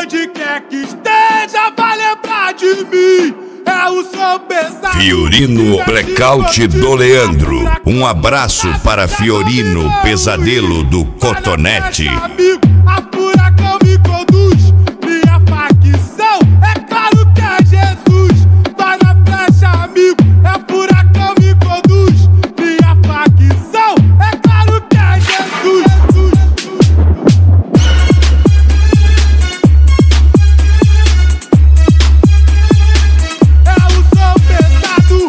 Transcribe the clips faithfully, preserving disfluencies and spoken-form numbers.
Onde quer que esteja, vai lembrar de mim. É o som pesado. Fiorino Blackout do Leandro. Um abraço para Fiorino Pesadelo do Cotonete. A furacão me conduz, minha facção, é claro que é Jesus. Vai na flecha, amigo, é furacão me conduz, minha facção, é claro que é Jesus. É o som pesado.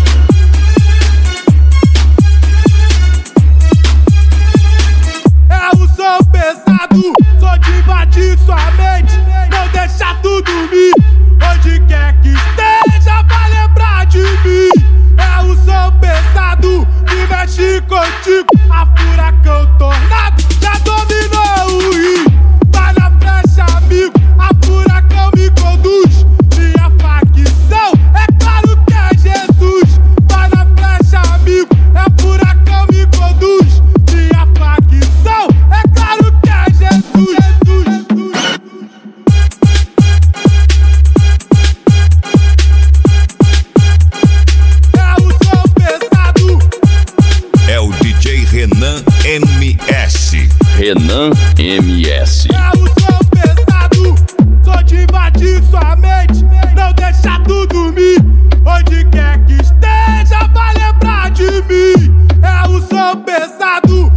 É o som pesado. Sou de invadir sua mente, não deixa tu dormir. Onde quer que esteja, vai lembrar de mim. É o som pesado que mexe contigo. A furacão tornado já dominou o rio. Vai na flecha, amigo, a furacão me conduz, minha facção, é claro que é Jesus. Vai na flecha, amigo, é furacão me conduz, minha facção, é claro que é Jesus. Jesus, Jesus. É o som pesado. É o D J Renan M S. Renan M S. É o som pesado. Sou de invadir sua mente, não deixa tu dormir. Onde quer que esteja, vai lembrar de mim. É o som pesado.